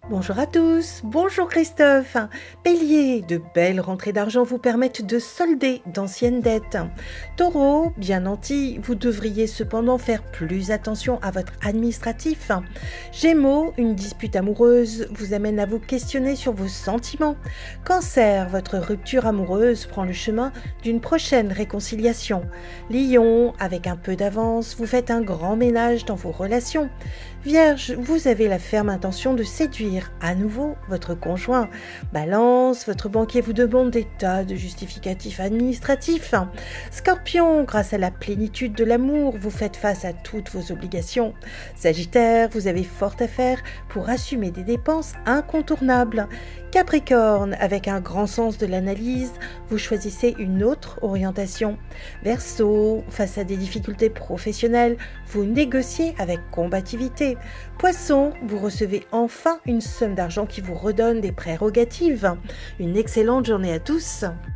Bonjour à tous, bonjour Christophe. Bélier, de belles rentrées d'argent vous permettent de solder d'anciennes dettes. Taureau, bien nanti, vous devriez cependant faire plus attention à votre administratif. Gémeaux, une dispute amoureuse vous amène à vous questionner sur vos sentiments. Cancer, votre rupture amoureuse prend le chemin d'une prochaine réconciliation. Lion, avec un peu d'avance, vous faites un grand ménage dans vos relations. Vierge, vous avez la ferme intention de séduire à nouveau votre conjoint. Balance, votre banquier vous demande des tas de justificatifs administratifs. Scorpion, grâce à la plénitude de l'amour, vous faites face à toutes vos obligations. Sagittaire, vous avez fort à faire pour assumer des dépenses incontournables. Capricorne, avec un grand sens de l'analyse, vous choisissez une autre orientation. Verseau, face à des difficultés professionnelles, vous négociez avec combativité. Poisson, vous recevez enfin une somme d'argent qui vous redonne des prérogatives. Une excellente journée à tous.